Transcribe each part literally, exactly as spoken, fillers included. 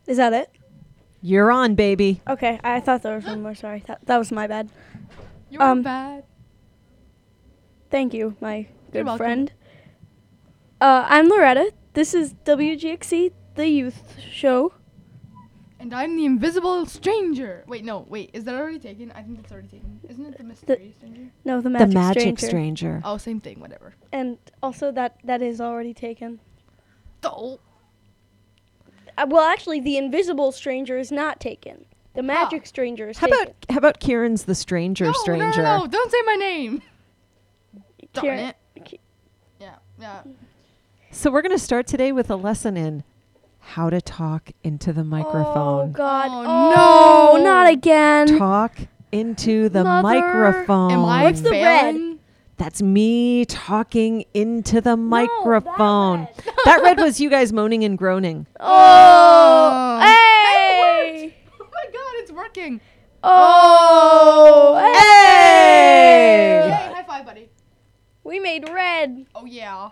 Is that it? You're on, baby. Okay, I thought there was one more. Sorry, that, that was my bad. You're Um, bad. Thank you, my good welcome. friend. Uh, I'm Loretta. This is W G X C, the youth show. And I'm the invisible stranger. Wait, no, wait. Is that already taken? I think that's already taken. Isn't it the mysterious stranger? No, the magic, the magic stranger. stranger. Oh, same thing. Whatever. And also that that is already taken. Oh. Uh, well, actually, the invisible stranger is not taken. The magic stranger is How taken. about how about Kieran's the stranger No, stranger? no, no, no. Don't say my name. Darn Kieran- it. Ki- Yeah, yeah. So we're gonna start today with a lesson in how to talk into the Oh microphone. God! Oh, Oh, no. not again! Talk into the Mother. microphone. Am I What's the red? failing? That's me talking into the microphone. red. That red was you guys moaning and groaning. Oh, Hey, hey! Oh my God, it's working. Oh, Hey! Yay, high five, buddy. We made red. Oh yeah.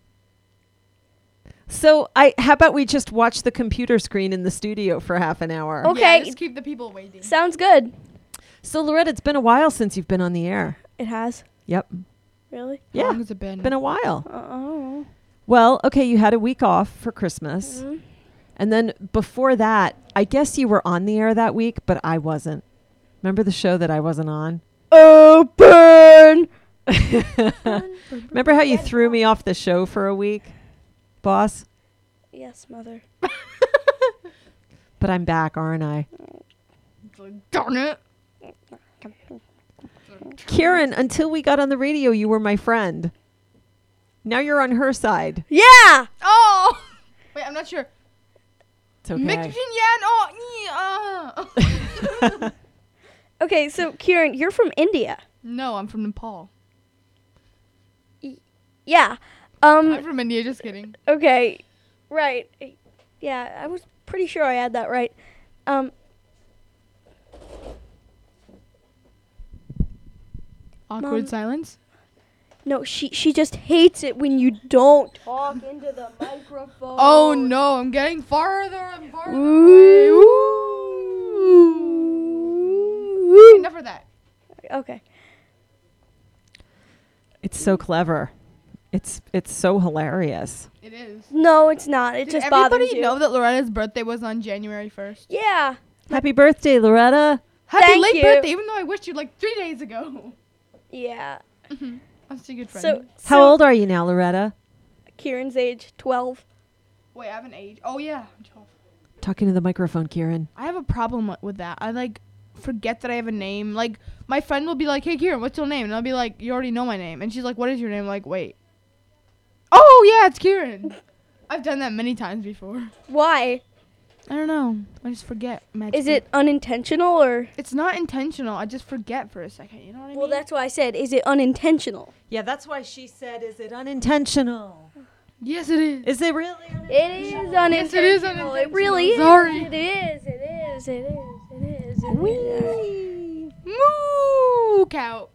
So I how about we just watch the computer screen in the studio for half an hour? Okay. Yeah, just keep the people waiting. Sounds good. So Loretta, it's been a while since you've been on the air. It has. Yep. Really? How Yeah. long has it been? Been a while. Oh. Well, okay, you had a week off for Christmas. Mhm. And then before that, I guess you were on the air that week, but I wasn't. Remember the show that I wasn't on? Open. Remember how you threw me off the show for a week, boss? Yes, mother. But I'm back, aren't I? Darn it. Kieran, until we got on the radio, you were my friend. Now you're on her side. Yeah. Oh. Wait, I'm not sure. It's okay. Mixed Yan. Oh. Yeah. Okay, so Kieran, you're from India. No, I'm from Nepal. Yeah. Um. I'm from India. Just kidding. Okay. Right. Yeah, I was pretty sure I had that right. Um. Awkward Mom. silence. No, she she just hates it when you don't talk into the microphone. Oh no, I'm getting farther and farther away. Ooh. Okay, enough of that. Okay. It's so clever. It's it's so hilarious. It is. No, it's not. It Did just everybody bothers you. know that Loretta's birthday was on January first? Yeah. Happy birthday, Loretta. Happy Thank late you. birthday, even though I wished you like three days ago. Yeah. I'm such a good friend. So, How so old are you now, Loretta? Kieran's age twelve. Wait, I have an age. Oh yeah, I'm twelve. Talking to the microphone, Kieran. I have a problem wi- with that. I like forget that I have a name. Like my friend will be like, "Hey, Kieran, what's your name?" And I'll be like, "You already know my name." And she's like, "What is your name?" I'm like, wait. Oh yeah, it's Kieran. I've done that many times before. Why? I don't know. I just forget. Magically. Is it unintentional or? It's not intentional. I just forget for a second. You know what I mean? Well, that's why I said, is it unintentional? Yeah, that's why she said, is it unintentional? Yes, it is. Is it really? It is unintentional. Yes, it is It really is. Sorry. It is. It is. It is. It is. It is. Moo cow.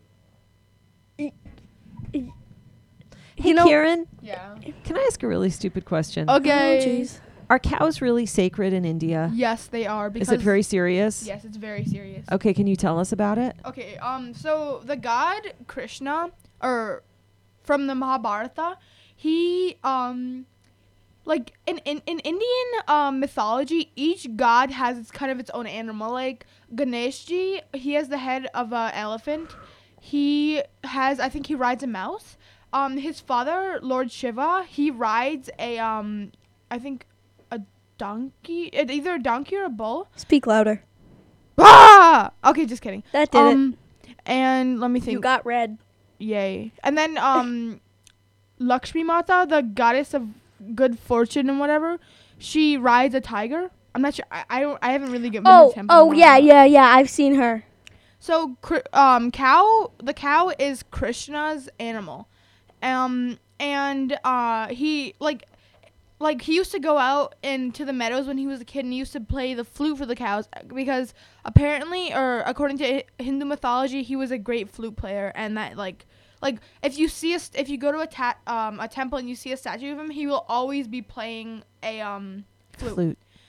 Hey, You know- Kieran, Yeah. can I ask a really stupid question? Okay. Oh, jeez. Are cows really sacred in India? Yes, they are. Because Is it very serious? Yes, it's very serious. Okay, can you tell us about it? Okay, um, so the god Krishna, or from the Mahabharata, he, um, like in, in, in Indian um, mythology, each god has its kind of its own animal. Like Ganeshji, he has the head of an elephant. He has, I think he rides a mouse. Um, his father, Lord Shiva, he rides a, um, I think, a donkey, it- either a donkey or a bull. Speak louder. Ah! Okay, just kidding. That did it. um, and let me think. You got red. Yay. And then um Lakshmi Mata, the goddess of good fortune and whatever, she rides a tiger. I'm not sure. I, I don't. I haven't really given Oh, the temple. oh yeah, yeah, yeah. I've seen her. So Kri- um cow, the cow is Krishna's animal. Um and uh he like like he used to go out into the meadows when he was a kid and he used to play the flute for the cows because apparently or according to Hi- Hindu mythology he was a great flute player and that like like if you see a st- if you go to a ta- um a temple and you see a statue of him he will always be playing a um flute. Flute.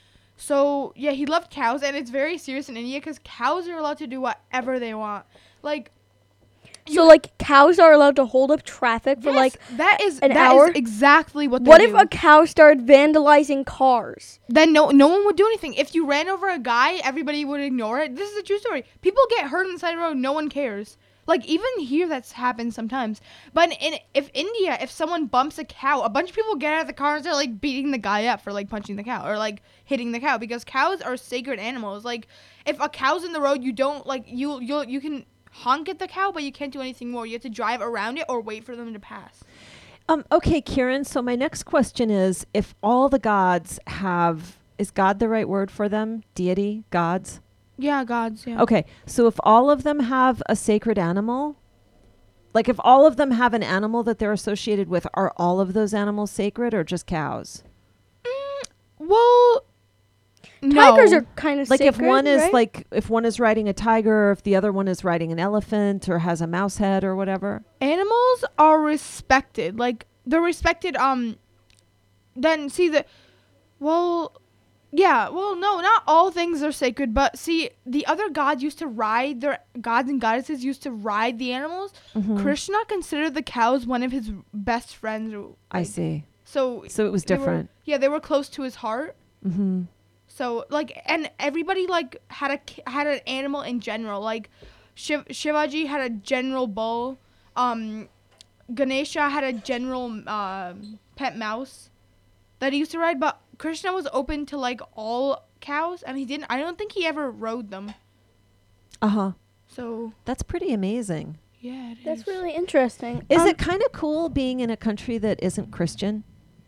So yeah, he loved cows, and it's very serious in India because cows are allowed to do whatever they want. Like, So like cows are allowed to hold up traffic for yes, like that is an that hour? is exactly what. what they if do. a cow started vandalizing cars? Then no no one would do anything. If you ran over a guy, everybody would ignore it. This is a true story. People get hurt on the side of the road, no one cares. Like, even here that's happened sometimes. But in if India, if someone bumps a cow, a bunch of people get out of the car and start like beating the guy up for like punching the cow or like hitting the cow, because cows are sacred animals. Like, if a cow's in the road, you don't like you you you can honk at the cow, but you can't do anything more. You have to drive around it or wait for them to pass. Um, okay, Kieran. So my next question is, if all the gods have, is God the right word for them? Deity, gods? Yeah, gods, yeah. Okay, so if all of them have a sacred animal, like if all of them have an animal that they're associated with, are all of those animals sacred or just cows? Mm, well, Tigers no. are kind of Like sacred, if one is right? like if one is riding a tiger, or if the other one is riding an elephant or has a mouse head or whatever. Animals are respected. Like, they're respected. Um, then see the, well, yeah. Well, no, not all things are sacred. But see, the other gods used to ride their gods and goddesses used to ride the animals. Mhm. Krishna considered the cows one of his best friends. I like, see. So So it was they were- different. yeah, they were close to his heart. Mm-hmm. So like, and everybody like had a ki- had an animal in general. Like, Shiv- Shivaji had a general bull. Um, Ganesha had a general um pet mouse that he used to ride. But Krishna was open to like all cows, and he didn't. I don't think he ever rode them. Uh huh. So That's pretty amazing. yeah, it That's is. really interesting. Is Um, it kind of cool being in a country that isn't Christian?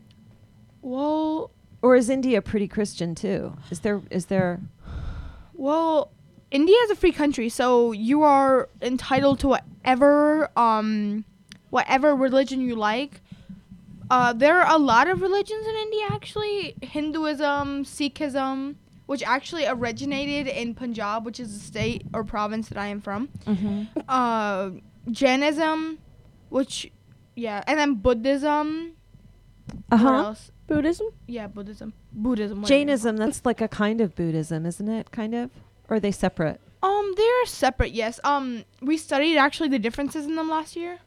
well. Or is India pretty Christian too? Is there is there Well, India is a free country, so you are entitled to whatever um whatever religion you like. Uh, there are a lot of religions in India actually. Hinduism, Sikhism, which actually originated in Punjab, which is the state or province that I am from. mm-hmm. Uh, Jainism, which yeah, and then Buddhism. What Uh-huh. else? Buddhism? Yeah, Buddhism. Buddhism. whatever. Jainism, that's like a kind of Buddhism, isn't it? Kind of? Or are they separate? Um, they're separate, yes. Um, we studied actually the differences in them last year.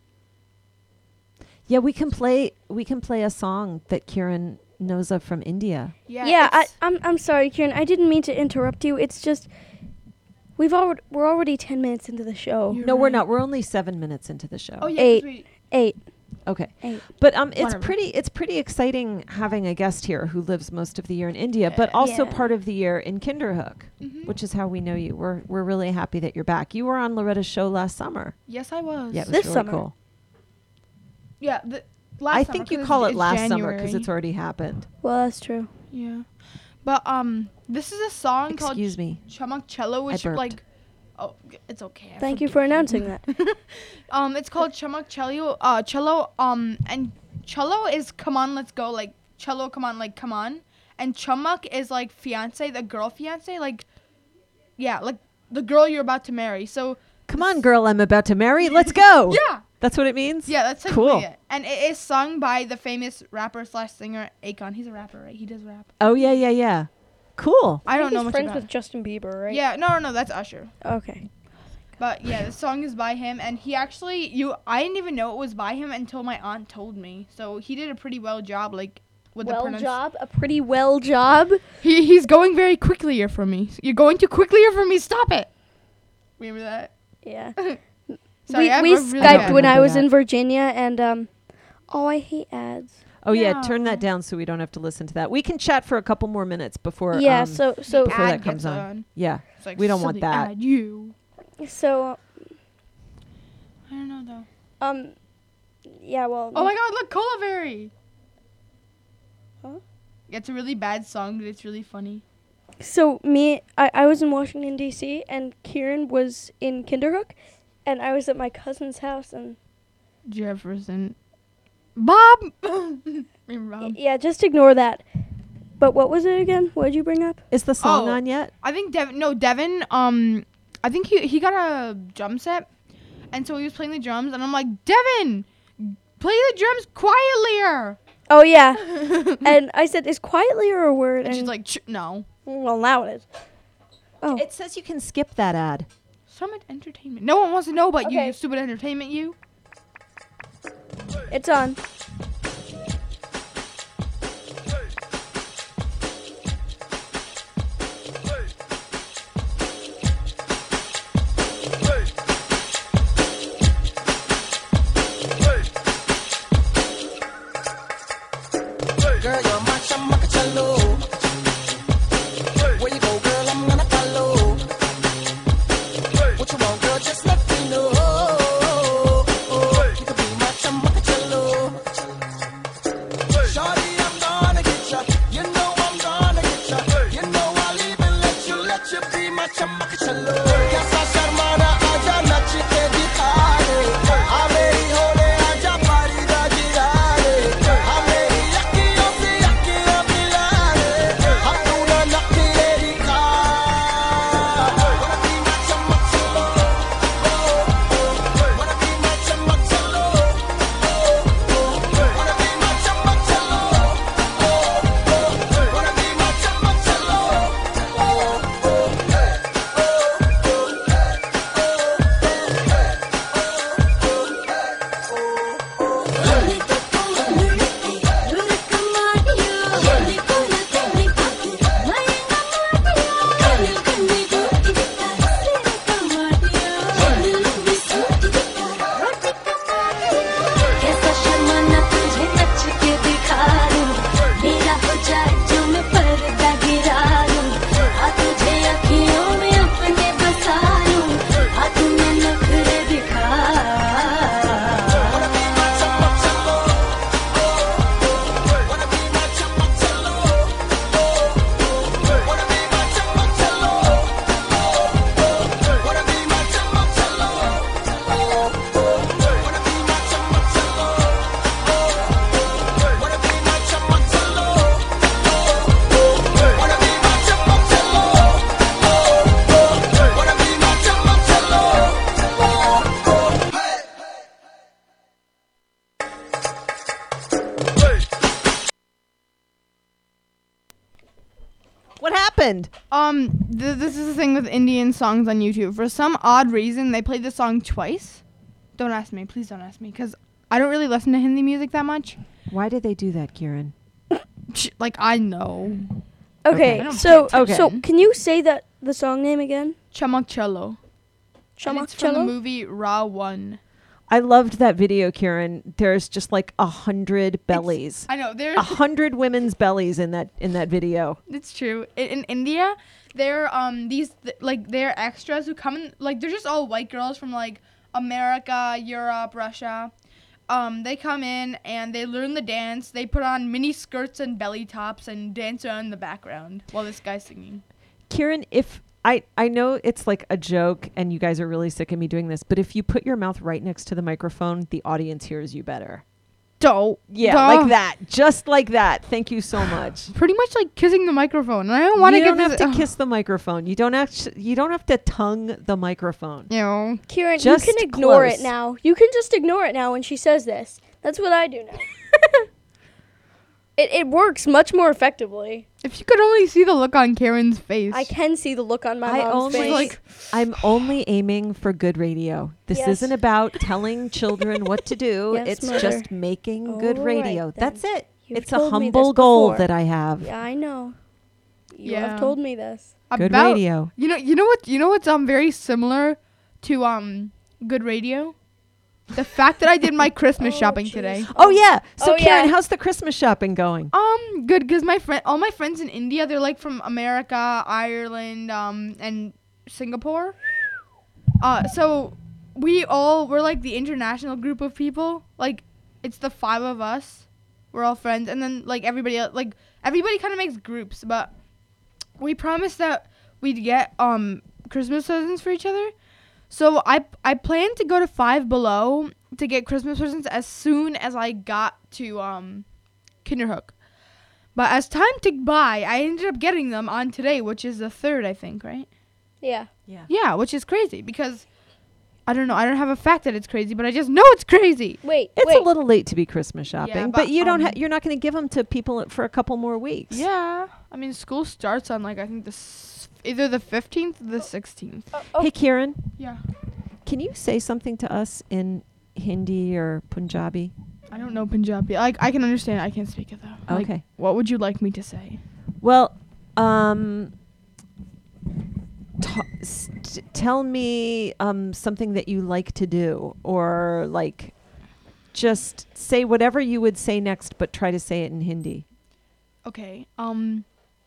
Yeah, we can play we can play a song that Kieran knows of from India. Yeah. Yeah, I, it's- I'm I'm sorry, Kieran. I didn't mean to interrupt you. It's just we've already we're already ten minutes into the show. You're no, we're right. not. We're only seven minutes into the show. Oh yeah. 'cause Eight. we- Eight. Okay. Eight. But um it's Whatever. pretty it's pretty exciting having a guest here who lives most of the year in India, but Yeah. also Yeah. part of the year in Kinderhook, Mhm. which is how we know you. We're we're really happy that you're back. You were on Loretta's show last summer. Yes, I was. Yeah, it was This really summer. cool. Yeah. The, last I summer, think you 'cause call it's- it it's last summer because January. it's already happened. Well, that's true. Yeah. But um, this is a song Excuse me. called Chamak Cello, which burped. like, oh, g- it's okay. I Thank you forgive for announcing that. um, it's called Chamak Cello. Uh, cello. Um, and cello is come on, let's go. Like cello, come on, like come on. And Chamak is like fiance, the girl fiance, like, yeah, like the girl you're about to marry. So Come on, girl, I'm about to marry. Let's go. yeah, That's what it means? yeah, that's Cool. cool. It. And it is sung by the famous rapper slash singer Akon. He's a rapper, right? He does rap. Oh, yeah, yeah, yeah. Cool. I don't think know he's much friends about. with Justin Bieber, right? Yeah, no, no, no, that's Usher. Okay. But yeah, the song is by him, and he actually you I didn't even know it was by him until my aunt told me. So he did a pretty well job, like with the Well pronunci- job. A pretty well job. He he's going very quickly here for me. You're going too quickly here for me. Stop it. Remember that? Yeah. Sorry, we I'm we a really Skyped bad- when I remember was that. in Virginia, and um, oh, I hate ads. Oh, yeah, turn No. that down so we don't have to listen to that. We can chat for a couple more minutes before. yeah. um, so so The before ad that comes gets on. Yeah. It's like, We don't want silly that. ad, you. so I don't know though. um, yeah. Well. Oh my God! Look, Cola Berry. Huh? It's a really bad song, but it's really funny. So me, I, I was in Washington D C and Kieran was in Kinderhook, and I was at my cousin's house, and Jefferson. Bob. Remember Bob? yeah, just ignore that. But what was it again? What did you bring up? Is the song Oh. on yet? I think Devin. No, Devin. Um, I think he he got a drum set, and so he was playing the drums, and I'm like, Devin, play the drums quietlier. Oh yeah. And I said, "Is quietly or a word?" And And she's like, Ch- no. well, now it is. Oh. It says you can skip that ad. Summit Entertainment. No one wants to know about you, Okay. you stupid entertainment, you. It's on. Girl, you're my chamakachalo. Where you go, girl, I'm gonna follow. What you want, girl, just let me know. You can be my chamakachalo. Shawty, I'm gonna get ya. You know I'm gonna get ya. You know I'll even let you, let you be my chamakachalo. Kaisa sharmana aaja nach ke dikha de. Aa meri hole aaja pari da gira de. Aa meri akhiyon se akhiyan mila de. Hum dono nakhre dikha. Wanna be my chamakachalo. Wanna be my chamakachalo. Wanna be my chamakachalo. Wanna be my chamakachalo. कैसा शर्माना तुझे नच के दिखा दूं मेरा हो जाए जो मैं पर्दा गिरा दूं आ तुझे अखियों में अपने बसा लूं आ तुम्हें नखरे दिखा What happened? Um, th- this is the thing with Indian songs on YouTube. For some odd reason, they played the song twice. Don't ask me. Please don't ask me. Because I don't really listen to Hindi music that much. Why did they do that, Kieran? Sh- Like, I know. Okay, I don't so pay Okay. so can you say that the song name again? Chamak Cello. And it's from the Chamak movie Ra one. I loved that video, Kieran. There's just like a hundred bellies. I know. There's A hundred women's bellies in that in that video. It's true. In, in India, they're um these th- like they're extras who come in, like they're just all white girls from like America, Europe, Russia. Um, they come in and they learn the dance. They put on mini skirts and belly tops and dance around in the background while this guy's singing. Kieran, if I I know it's like a joke and you guys are really sick of me doing this, but if you put your mouth right next to the microphone, the audience hears you better. Don't. Yeah, Duh. like that. Just like that. Thank you so much. Pretty much like kissing the microphone. I don't want to you get don't have this. to ugh. kiss the microphone. You don't have to, you don't have to tongue the microphone. You know. Kieran, Just you can ignore close. it now. You can just ignore it now when she says this. That's what I do now. it it works much more effectively. If you could only see the look on Karen's face. I can see the look on my I mom's only face. like- I'm only aiming for good radio. This Yes. isn't about telling children what to do. Yes, it's mother. just making good All right, radio. then. That's it. You've it's a told me humble this goal before. that I have. Yeah, I know. You Yeah. have told me this. Good About- radio. You know. You know what? You know what's um very similar to um good radio. The fact that I did my Christmas Oh, shopping jeez. today. Oh yeah. So Oh, Karen, yeah. how's the Christmas shopping going? Um, good, cause my friend, all my friends in India, they're like from America, Ireland, um, and Singapore. Uh, so we all we're like the international group of people. Like, it's the five of us. We're all friends, and then like everybody else, like everybody kind of makes groups. But we promised that we'd get um Christmas presents for each other. So I I plan to go to Five Below to get Christmas presents as soon as I got to um Kinderhook. But as time ticked by, I ended up getting them on today, which is the third, I think, right? Yeah. Yeah, which is crazy because I don't know. I don't have a fact that it's crazy, but I just know it's crazy. Wait, It's wait. a little late to be Christmas shopping, Yeah, but, but, you don't. um, Ha- you're not going to give them to people for a couple more weeks. Yeah. I mean, school starts on like I think the s- either the fifteenth or the sixteenth. Oh, oh, Hey, Kieran, Yeah. can you say something to us in Hindi or Punjabi? I don't know Punjabi. Like I can understand. I can't speak it though. Like, Okay. What would you like me to say? Well, um, ta- s- t- tell me um, something that you like to do, or like, just say whatever you would say next, but try to say it in Hindi. Okay. Um.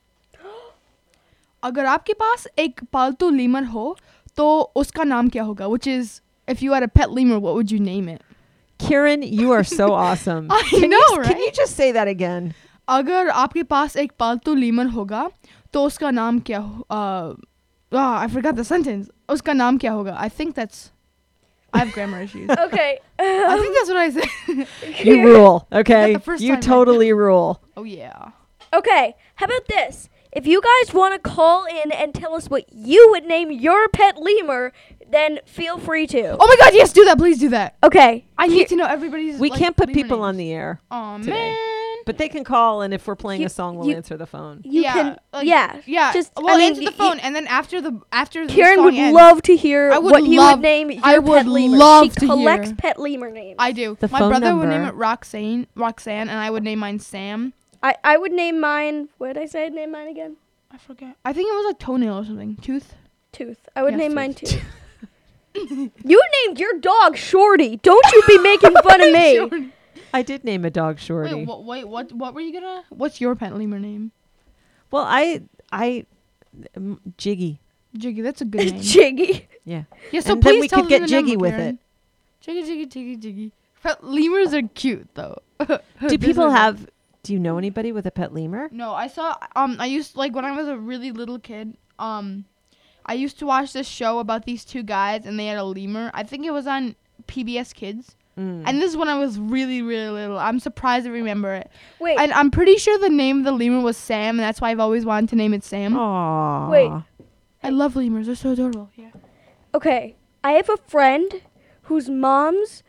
अगर आपके पास एक पालतू lemur हो, तो उसका नाम क्या होगा? Which is, if you had a pet lemur, what would you name it? Kieran, you are so awesome. I can know, you, s- right? Can you just say that again? अगर आपके पास एक पालतू lemur होगा, तो उसका नाम क्या हो? Uh, ah, I forgot the sentence. उसका नाम क्या होगा? I think that's. I have grammar issues. okay. I think that's what I said. You rule, okay? the first You time I- totally rule. Oh yeah. Okay, how about this? If you guys want to call in and tell us what you would name your pet lemur, then feel free to. Oh my God! Yes, do that. Please do that. Okay. I need to know everybody's. We like, can't put lemur people names. on the air, Oh today. man. but they can call, and if we're playing You- a song, we'll you- answer the phone. You yeah, can. like, yeah. Yeah. Just. well, I mean, answer the y- phone, y- and then after the after the Karen song would ends, love to hear I would what you love- would name your I pet would lemur. love she to collects hear. pet lemur names. I do. The My phone brother would name number. it Roxanne, Roxanne, and I would name mine Sam. I, I would name mine. What did I say? I'd name mine again. I forget. I think it was a toenail or something. Tooth. Tooth. I would Yes, name Tooth. mine Tooth. You named your dog Shorty. Don't you be making fun of me. Sure. I did name a dog Shorty. Wait, what, wait, what? What were you gonna? What's your pet lemur name? Well, I, I, um, Jiggy. Jiggy. That's a good name. Jiggy. Yeah. Yeah. So And then please we tell could them get the number, jiggy with Karen. Jiggy, jiggy, jiggy, jiggy. Pet lemurs are cute though. Do This people is a- have? Do you know anybody with a pet lemur? No, I saw. Um, I used like when I was a really little kid. Um, I used to watch this show about these two guys, and they had a lemur. I think it was on P B S Kids. Mm. And this is when I was really, really little. I'm surprised I remember it. Wait. And I'm pretty sure the name of the lemur was Sam, and that's why I've always wanted to name it Sam. Aww. Wait. I love lemurs. They're so adorable. Yeah. Okay. I have a friend whose mom's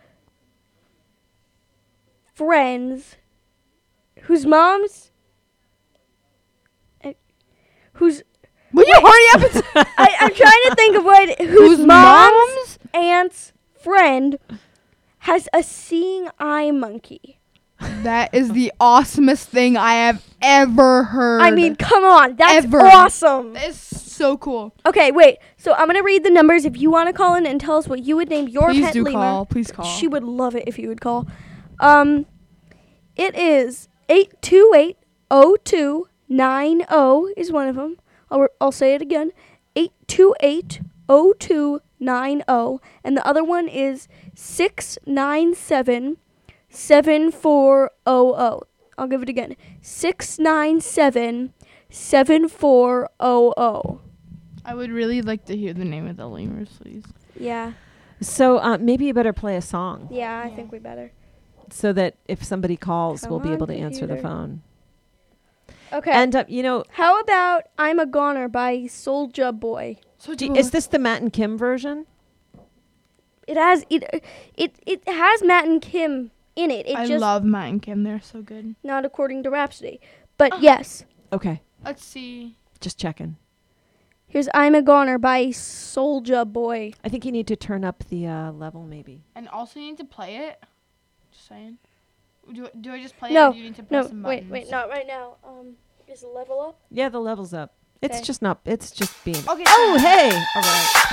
friends, whose mom's, uh, whose Will you hurry up? And s- I, I'm trying to think of what whose, Whose mom's, mom's? aunt's friend has a seeing eye monkey. That is the awesomest thing I have ever heard. I mean, come on, that's Ever. awesome. that is so cool. Okay, wait. So I'm gonna read the numbers. If you want to call in and tell us what you would name your Please pet do lemur, call. Please call. she would love it if you would call. Um, it is eight two eight oh two nine oh is one of them. I'll, I'll say it again. eight two eight oh two nine oh. And the other one is six nine seven seven four oh oh. I'll give it again. six nine seven seven four oh oh. I would really like to hear the name of the lemurs, please. Yeah. So uh, maybe you better play a song Yeah, I think we better. so that if somebody calls, Come we'll be on, able to answer the computer. phone. Okay. And uh, you know, how about I'm a Goner by Soulja Boy? So do, is this the Matt and Kim version? It has it it it has Matt and Kim in it. It I just love Matt and Kim. They're so good. not according to Rhapsody. But yes. Okay, Let's see. just checking. Here's I'm a Goner by Soulja Boy. I think you need to turn up the uh, level, maybe. And also, you need to play it. Just saying. Do, do I just play it No, or do you need to press No, some wait, buttons? wait, not right now. Um is the level up? Yeah, the level's up. It's Okay. just not. It's just being. Okay. Oh, so- hey! All right.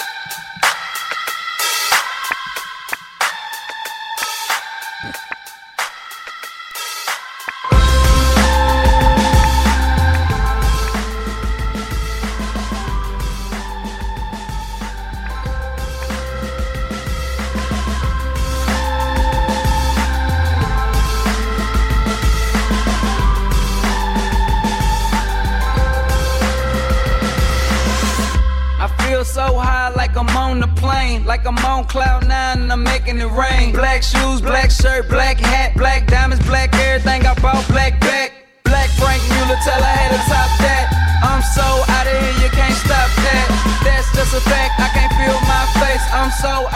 I feel so high like I'm on the plane, like I'm on cloud nine and I'm making it rain. Black shoes, black shirt, black hat, black diamonds, black everything. I bought black back, black Frank Mueller, tell I had to top that. I'm so out of here, you can't stop that. That's just a fact, I can't feel my face. I'm so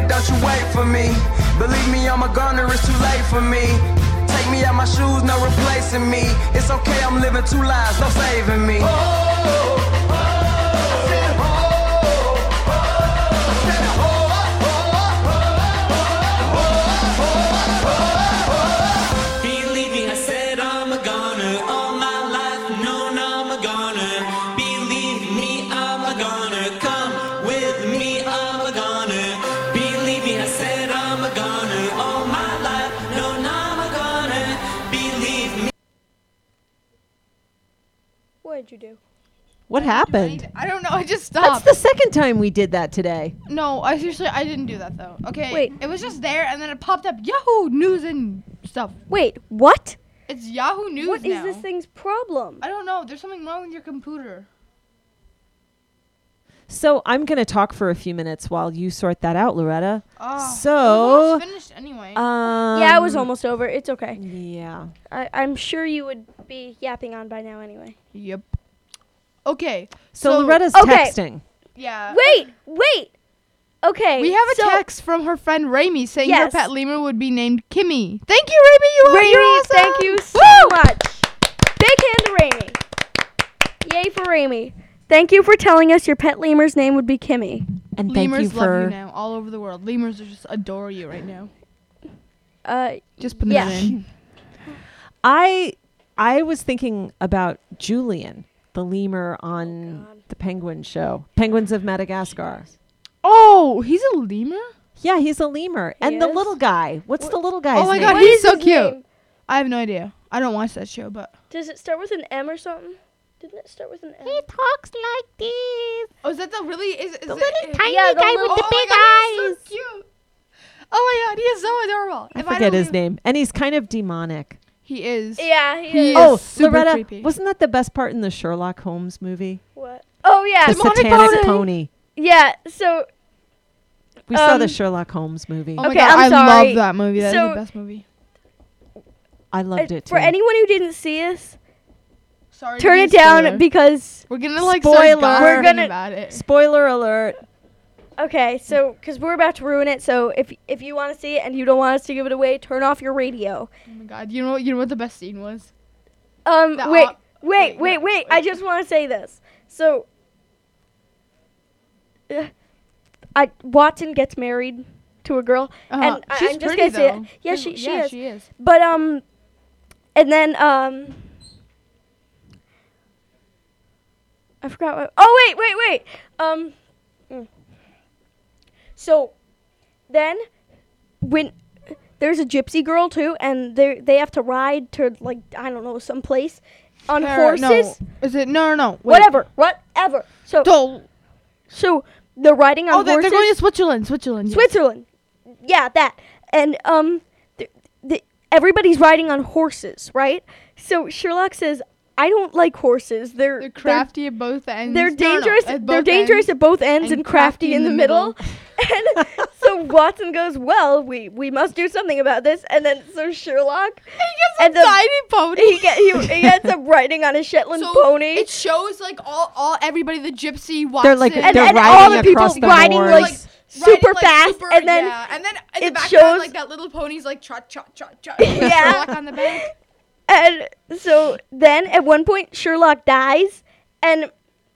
don't you wait for me. Believe me, I'm a gunner, it's too late for me. Take me out my shoes, no replacing me. It's okay, I'm living two lives, no saving me. Believe me, I said I'm a goner. All my life, known I'm a goner. Believe me, I'm a goner. Come with me, I'm a goner. Believe me, I said I'm a goner. All my life, known I'm a goner. Believe me. What did you do? What happened? I don't know. I just That's stopped. the second time we did that today. No, I seriously, I didn't do that though. Okay. Wait. It was just there, and then it popped up Yahoo News and stuff. Wait, what? It's Yahoo News What is now. this thing's problem? I don't know. There's something wrong with your computer. So I'm going to talk for a few minutes while you sort that out, Loretta. Oh, it was So, almost finished anyway. um, Yeah, it was almost over. It's okay. Yeah. I, I'm sure you would be yapping on by now anyway. yep. Okay. So, So- Loretta's Okay. texting. Yeah. Wait, wait. Okay. We have a so, text from her friend Raimi saying Yes. her pet lemur would be named Kimmy. Thank you, Raimi. You are you're Raimi, awesome. thank you so Woo! much. Big hand to Raimi. Yay for Raimi. Thank you for telling us your pet lemur's name would be Kimmy. And thank Lemurs you love for you now, all over the world. Lemurs are just adore you right now. Uh, Just putting Yeah. that in. I I was thinking about Julian, the lemur on God. the Penguin show, Penguins of Madagascar. Oh, he's a lemur? Yeah, he's a lemur. He and the is? little guy. What's the little guy's Oh my name? God, What he's is so his cute. name? I have no idea. I don't watch that show, but Does it start with an M or something? Didn't it start with an M? talks like this. oh, is that the really is, is The it, little is- tiny Yeah, the guy little- with the oh big my God, eyes. he's so cute. Oh my God, he is so adorable. I If forget don't his leave- name. And he's kind of demonic. He is. Yeah, he, He is. is. Oh, super Loretta, creepy. wasn't that the best part in the Sherlock Holmes movie? What? Oh yeah. The Demonic Satanic pony. Pony. Yeah. So We saw Um, the Sherlock Holmes movie. Oh my Okay, God, I'm I sorry. love that movie. That is So- the best movie. I loved uh, it too. for anyone who didn't see us, Sorry. to turn be it down spoiler. because we're gonna like Spoiler. start gossiping We're gonna- about it. Spoiler alert. okay, so because we're about to ruin it, so if if you want to see it and you don't want us to give it away, turn off your radio. Oh my God, you know you know what the best scene was? Um, The wait, op- wait, wait, wait, no, wait. I wait. just want to say this. So, uh, I Watson gets married to a girl, Uh-huh. and I, She's I'm just pretty gonna say though. it. Yeah, Is- she she yeah, is. she is. But um, and then um, I forgot what. Oh wait, wait, wait. Um, mm. so then when there's a gypsy girl too, and they they have to ride to like I don't know some place on Kara, no. horses. Is it no no no? Wait. Whatever, whatever. So So, so they're riding on oh, they're, horses. they're going to Switzerland. Switzerland. yes. Switzerland. Yeah, that. And um, th- th- everybody's riding on horses, right? So Sherlock says, "I don't like horses. They're They're crafty at both ends. They're No, no, no, dangerous. at they're both dangerous ends. at both ends and, crafty, in the middle." and so Watson goes, "Well, we we must do something about this." And then so Sherlock, He gets and a the- tiny pony. he get he, he ends up riding on a Shetland so pony. It shows like all all everybody, the gypsy, Watson. They're like and, they're and riding all the people across the riding moors. like, Like, super riding, like, fast, super- and then yeah. and then in it the background, shows- like that little pony's like trot trot trot trot. Yeah. Sherlock on the back. And so then at one point Sherlock dies, and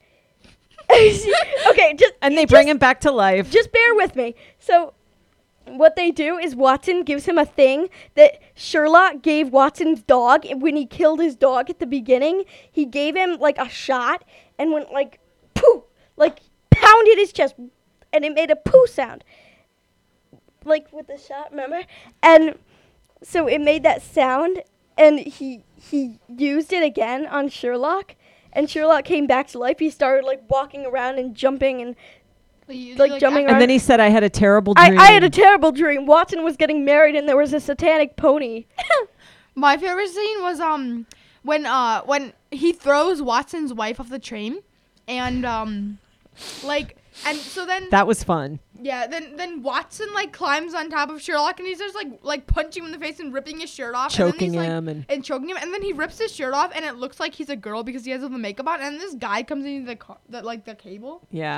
okay, just and they just, bring him back to life. Just bear with me. So what they do is Watson gives him a thing that Sherlock gave Watson's dog when he killed his dog at the beginning. He gave him like a shot and went like pooh, like pounded his chest, and it made a poo sound, like with the shot. Remember? And so it made that sound, and he he used it again on Sherlock, and Sherlock came back to life. He started like walking around and jumping and Like, like jumping and then he said, "I had a terrible dream." I, I had a terrible dream. Watson was getting married and there was a satanic pony. My favorite scene was um when uh when he throws Watson's wife off the train, and um like and so then That was fun. yeah then then Watson like climbs on top of Sherlock, and he's just like like punching him in the face and ripping his shirt off, Choking and then he's, him like, and- and choking him, and then he rips his shirt off, and it looks like he's a girl because he has all the makeup on, and this guy comes into the car, the like the cable. Yeah.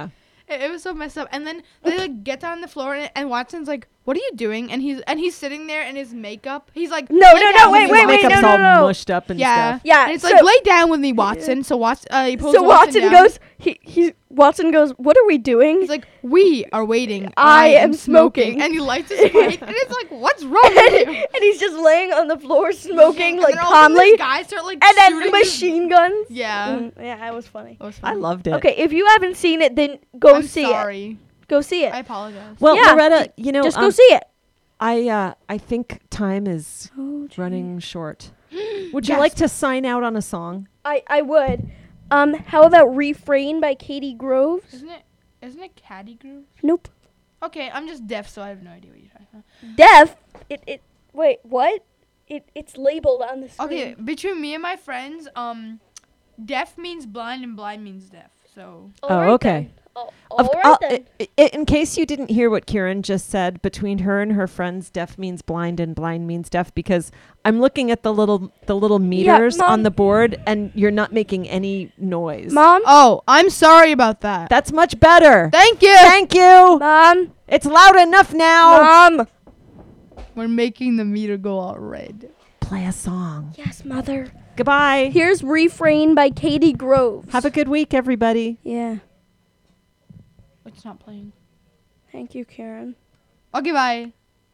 It, it was so messed up. And then they like get down on the floor and, and Watson's like, "What are you doing?" And he's and he's sitting there in his makeup. He's like, No, "Lay no, down no, with wait, me, wait, wait, Watson." Makeup's no, all no, no. mushed up and Yeah. stuff. Yeah, And it's so- like, "Lay down with me, Watson." So Watson, uh, he pulls So Watson down. goes. He he. Watson goes. What are we doing? He's like, "We are waiting. I am smoking." And he lights his pipe, and it's like, "What's wrong and, with you?" and he's just laying on the floor smoking And like then all of a sudden calmly. these guys start like And then shooting his- machine guns. Yeah. Mm, yeah, that was funny. That was I funny. loved it. Okay, if you haven't seen it, then go I'm see sorry. it. Go see it. I apologize. Well, Yeah, Loretta, you know, Just um, go see it. I uh, I think time is Oh, gee. running short. Would you Yes. like to sign out on a song? I I would. Um, how about Refrain by Katie Groves? Isn't it? Isn't it Caddy Groove? Nope. Okay, I'm just deaf, so I have no idea what you're talking about. Deaf. It it. Wait, what? It it's labeled on the screen. Okay, between me and my friends, um, deaf means blind and blind means deaf. So All Oh, right okay. then. Oh, Of- all right I'll- then. i- i- in case you didn't hear what Kieran just said, between her and her friends, deaf means blind and blind means deaf, because I'm looking at the little the little meters Mom. on the board, and you're not making any noise. Mom. Oh, I'm sorry about that. That's much better. Thank you. Thank you. Mom. It's loud enough now. Mom. We're making the meter go all red. Play a song. Yes, mother. Goodbye. Here's Refrain by Katie Groves. Have a good week, everybody. Yeah. It's not playing. Thank you, Karen. Okay, bye.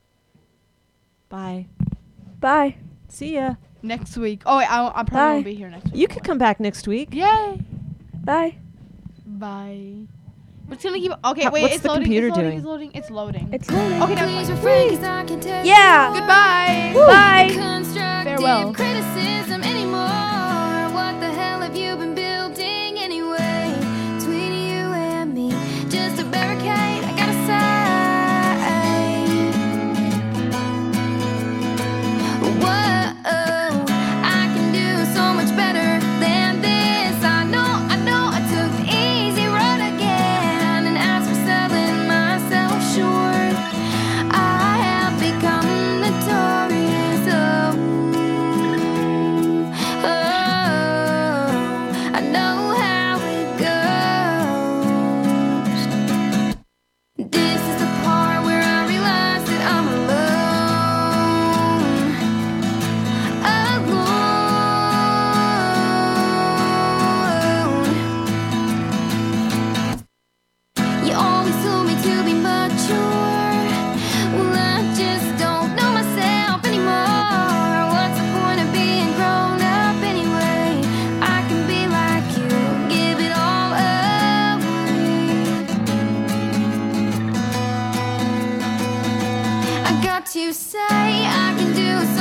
Bye. Bye. See ya. Next week. Oh, wait, I, I probably Bye. won't be here next week. You could come back next week. Yay. Bye. Bye. It's gonna keep. Okay, How- wait. what's it's the loading. computer it's loading, doing? It's loading. It's loading. It's loading. Okay, now Please it's refrain, 'cause I can tell Yeah. Goodbye. Bye. Constructive Farewell. criticism anymore. What the hell have you been building anyway? Between you and me, just a barricade. I gotta say, whoa, I can do so much better than this. I know, I know, I took the easy road again, and as for selling myself short, I have become notorious. Oh, oh, I know how it goes. This is the part where I realize that I'm alone. Alone. You always told me to be mature. Well, I just don't know myself anymore. What's the point of being grown up anyway? I can be like you, give it all away. I got to say, I can do so